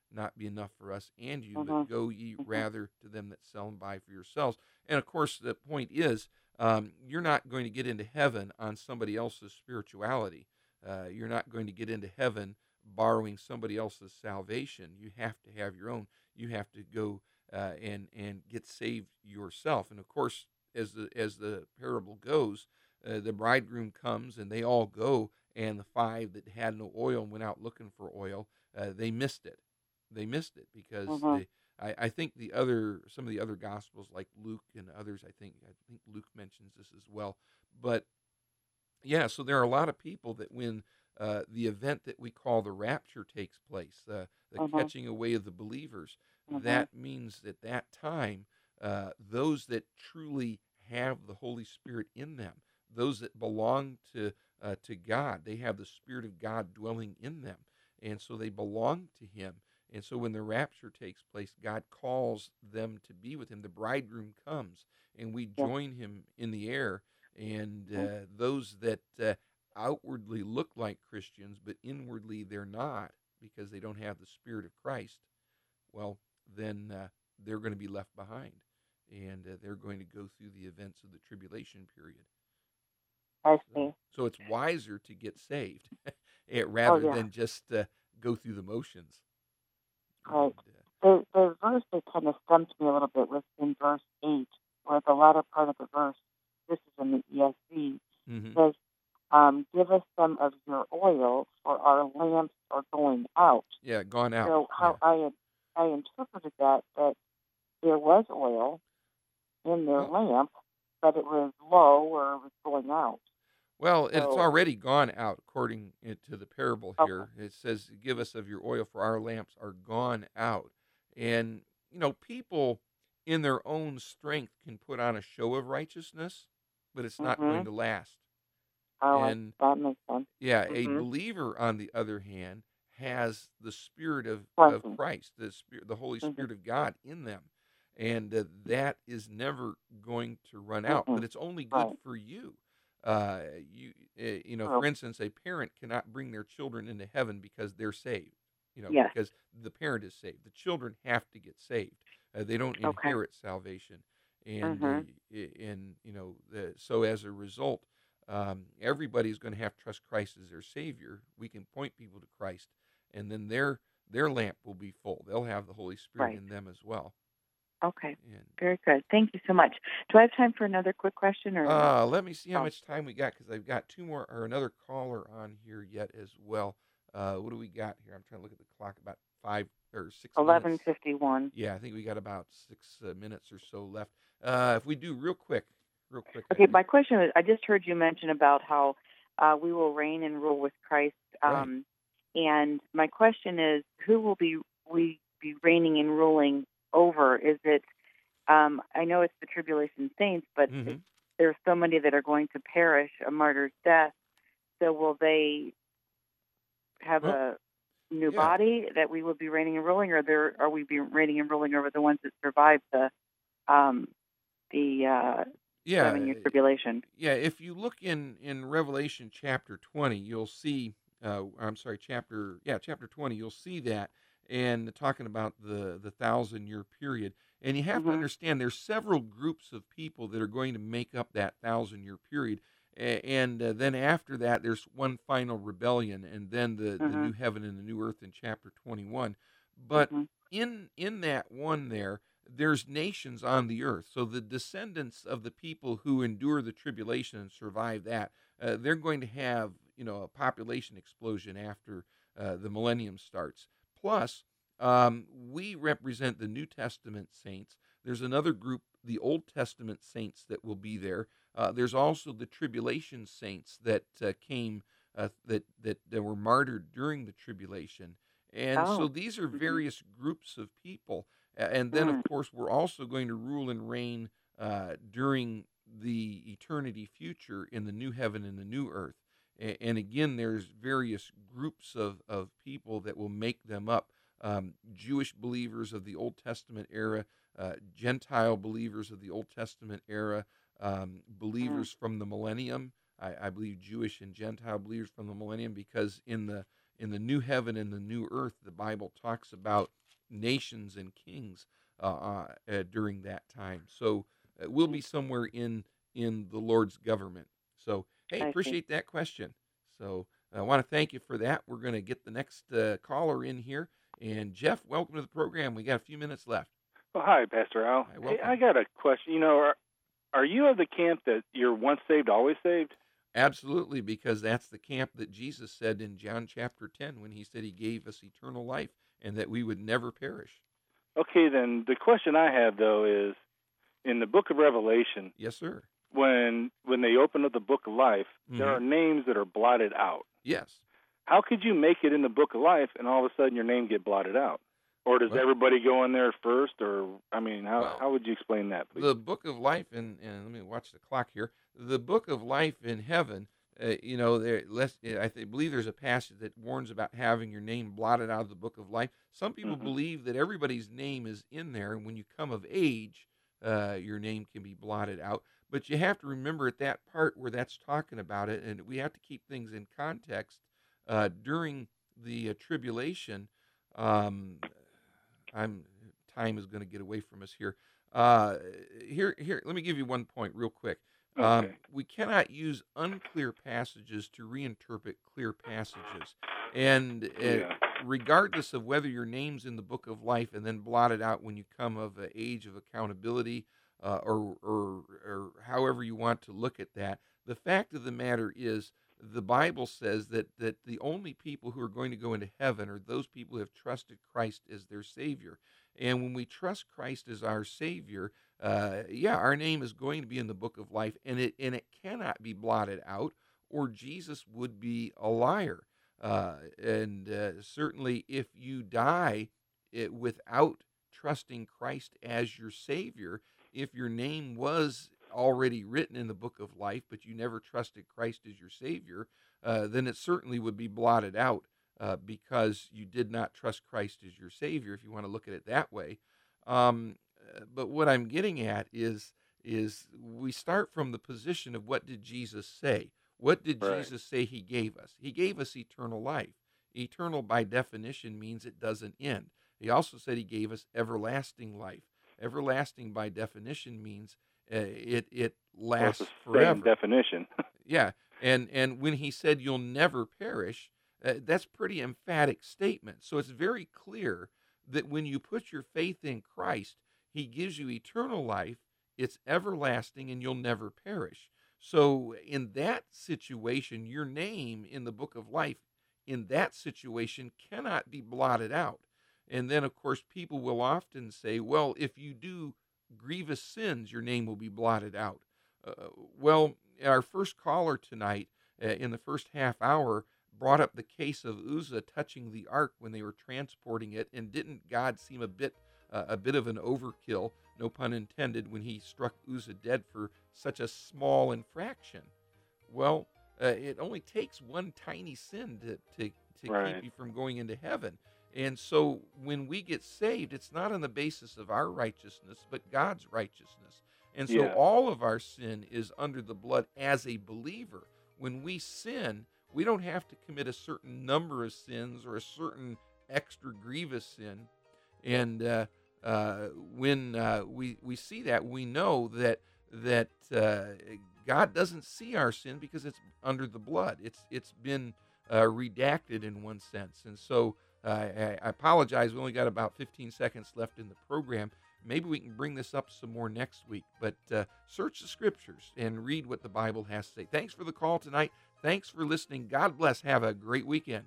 not be enough for us and you, Mm-hmm. but go ye rather to them that sell and buy for yourselves. And of course, the point is, um, you're not going to get into heaven on somebody else's spirituality. Uh, you're not going to get into heaven borrowing somebody else's salvation. You have to have your own. You have to go uh, and and get saved yourself. And of course, as the as the parable goes, uh, the bridegroom comes and they all go, and the five that had no oil and went out looking for oil, uh, they missed it. They missed it because Mm-hmm. they. I, I think the other some of the other gospels like Luke and others. I think I think Luke mentions this as well. But yeah, so there are a lot of people that when uh, the event that we call the rapture takes place, uh, the Mm-hmm. catching away of the believers, Mm-hmm. that means at that time, uh, those that truly have the Holy Spirit in them, those that belong to uh, to God, they have the Spirit of God dwelling in them, and so they belong to Him. And so when the rapture takes place, God calls them to be with Him. The bridegroom comes, and we Yeah. join Him in the air. And Mhm. uh, those that uh, outwardly look like Christians, but inwardly they're not because they don't have the Spirit of Christ, well, then uh, they're going to be left behind. And uh, they're going to go through the events of the tribulation period. I So, see. so it's wiser to get saved eh, Oh, rather yeah. than just uh, go through the motions. Right. And, uh, The, the verse that kind of stumped me a little bit was in verse eight, where the latter part of the verse, this is in the E S V, mhm. says, um, give us some of your oil, for our lamps are going out. Yeah, gone out. So how Yeah. I had, I interpreted that, that there was oil in their Well, lamp, but it was low or it was going out. Well, it's So, already gone out, according uh, to the parable okay. here. It says, "Give us of your oil, for our lamps are gone out." And you know, people in their own strength can put on a show of righteousness, but it's not going Mm-hmm. to last. Oh, I, And that makes sense. yeah, a Mm-hmm. believer, on the other hand, has the Spirit of, of Plenty. Christ, the Spirit, the Holy Mm-hmm. Spirit of God in them, and uh, that is never going to run out. Mm-hmm. But it's only good Right. for you. Uh, you, uh, you know, True. for instance, a parent cannot bring their children into heaven because they're saved. You know, Yes. because the parent is saved. The children have to get saved. Uh, they don't Okay. inherit salvation, and Mm-hmm. uh, i- and you know, the, so as a result. Um, everybody's going to have to trust Christ as their Savior. We can point people to Christ, and then their their lamp will be full. They'll have the Holy Spirit Right. in them as well. Okay. And Very good. Thank you so much. Do I have time for another quick question or no? uh, let me see how Oh, much time we got because I've got two more or another caller on here yet as well. Uh, what do we got here? I'm trying to look at the clock. About five or six eleven minutes. fifty-one. Yeah, I think we got about six uh, minutes or so left. Uh, if we do real quick, real quick. I Okay, think- my question is, I just heard you mention about how uh, we will reign and rule with Christ. Right. Um, and my question is, who will be we be reigning and ruling over? Is it, um, I know it's the tribulation saints, but Mhm. it's, there's so many that are going to perish a martyr's death. So will they have Well, a new yeah. body that we will be reigning and ruling, or there are we be reigning and ruling over the ones that survived the um, the uh, Yeah, seven year tribulation? yeah. If you look in in Revelation chapter twenty, you'll see. Uh, I'm sorry, chapter yeah, chapter twenty. You'll see that, and talking about the the thousand year period. And you have to Mhm. understand there's several groups of people that are going to make up that thousand year period. A- And uh, then after that, there's one final rebellion, and then the, the Mhm. new heaven and the new earth in chapter twenty-one. But Mhm. in in that one there, there's nations on the earth. So the descendants of the people who endure the tribulation and survive that, uh, they're going to have, you know, a population explosion after uh, the millennium starts. Plus, um, we represent the New Testament saints. There's another group, the Old Testament saints, that will be there. Uh, there's also the tribulation saints that uh, came uh, that, that that were martyred during the tribulation. And so Oh. these are Mhm. various groups of people. A- And then, of course, we're also going to rule and reign uh, during the eternity future in the new heaven and the new earth. A- And again, there's various groups of, of people that will make them up. Um, Jewish believers of the Old Testament era, uh, Gentile believers of the Old Testament era, um, believers from the millennium. I, I believe Jewish and Gentile believers from the millennium, because in the in the new heaven and the new earth, the Bible talks about nations and kings uh, uh, uh, during that time. So uh, we'll be somewhere in in the Lord's government. So, hey, I see. appreciate that question. So I want to thank you for that. We're going to get the next uh, caller in here. And Jeff, welcome to the program. We got a few minutes left. Well, hi, Pastor Al. Hi, Hey, welcome. I got a question. You know, are, are you of the camp that you're once saved, always saved? Absolutely, because that's the camp that Jesus said in John chapter ten when he said he gave us eternal life and that we would never perish. Okay, then the question I have, though, is in the book of Revelation, Yes, sir. when when they open up the book of life, there Mhm. are names that are blotted out. Yes. How could you make it in the book of life and all of a sudden your name get blotted out? Or does Well- everybody go in there first? Or, I mean, how, Well, how would you explain that, please? The book of life, and, and let me watch the clock here. The book of life in heaven, uh, you know, there. Less, I th- believe there's a passage that warns about having your name blotted out of the book of life. Some people Mhm. believe that everybody's name is in there, and when you come of age, uh, your name can be blotted out. But you have to remember at that part where that's talking about it, and we have to keep things in context. Uh, during the uh, tribulation, um, I'm time is going to get away from us here. Uh, here, here. Let me give you one point real quick. Um, Okay. we cannot use unclear passages to reinterpret clear passages, and uh, Yeah. regardless of whether your name's in the book of life and then blotted out when you come of an age of accountability, uh, or, or or however you want to look at that, the fact of the matter is the Bible says that that the only people who are going to go into heaven are those people who have trusted Christ as their Savior. And when we trust Christ as our Savior, uh, yeah, our name is going to be in the book of life, and it and it cannot be blotted out, or Jesus would be a liar. Uh, and uh, certainly, if you die it, without trusting Christ as your Savior, if your name was already written in the book of life, but you never trusted Christ as your Savior, uh, then it certainly would be blotted out uh, because you did not trust Christ as your Savior, if you want to look at it that way. Um, uh, but what I'm getting at is, is we start from the position of what did Jesus say? What did Right. Jesus say he gave us? He gave us eternal life. Eternal, by definition, means it doesn't end. He also said he gave us everlasting life. Everlasting, by definition, means uh, it it Well, it's lasts the same forever. definition. Yeah, and and when he said you'll never perish, uh, that's pretty emphatic statement. So it's very clear that when you put your faith in Christ, he gives you eternal life. It's everlasting, and you'll never perish. So in that situation, your name in the book of life, in that situation, cannot be blotted out. And then, of course, people will often say, well, if you do grievous sins, your name will be blotted out. Uh, well, our first caller tonight, uh, in the first half hour, brought up the case of Uzzah touching the ark when they were transporting it, and didn't God seem a bit uh, a bit of an overkill, no pun intended, when he struck Uzzah dead for such a small infraction? Well, uh, it only takes one tiny sin to, to, to Right. keep you from going into heaven. And so when we get saved, it's not on the basis of our righteousness, but God's righteousness. And so Yeah. all of our sin is under the blood as a believer. When we sin, we don't have to commit a certain number of sins or a certain extra grievous sin. And uh, uh, when uh, we, we see that, we know that that uh, God doesn't see our sin because it's under the blood. It's It's been uh, redacted in one sense. And so uh, I, I apologize. We only got about fifteen seconds left in the program. Maybe we can bring this up some more next week. But uh, search the scriptures and read what the Bible has to say. Thanks for the call tonight. Thanks for listening. God bless. Have a great weekend.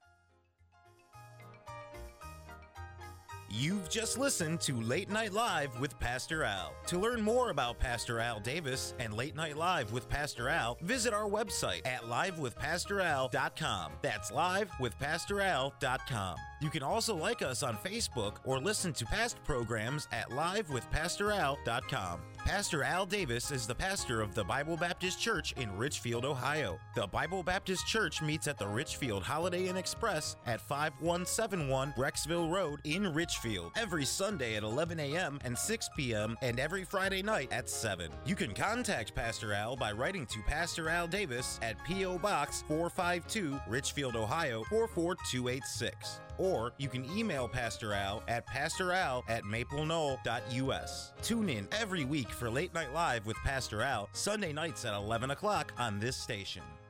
You've just listened to Late Night Live with Pastor Al. To learn more about Pastor Al Davis and Late Night Live with Pastor Al, visit our website at live with pastor al dot com. That's live with pastor al dot com. You can also like us on Facebook or listen to past programs at live with pastor al dot com. Pastor Al Davis is the pastor of the Bible Baptist Church in Richfield, Ohio. The Bible Baptist Church meets at the Richfield Holiday Inn Express at five one seven one Rexville Road in Richfield every Sunday at eleven a.m. and six p.m. and every Friday night at seven. You can contact Pastor Al by writing to Pastor Al Davis at P O. Box four five two, Richfield, Ohio four four two eight six. Or you can email Pastor Al at pastoral at maplenole dot u s. Tune in every week for Late Night Live with Pastor Al, Sunday nights at eleven o'clock on this station.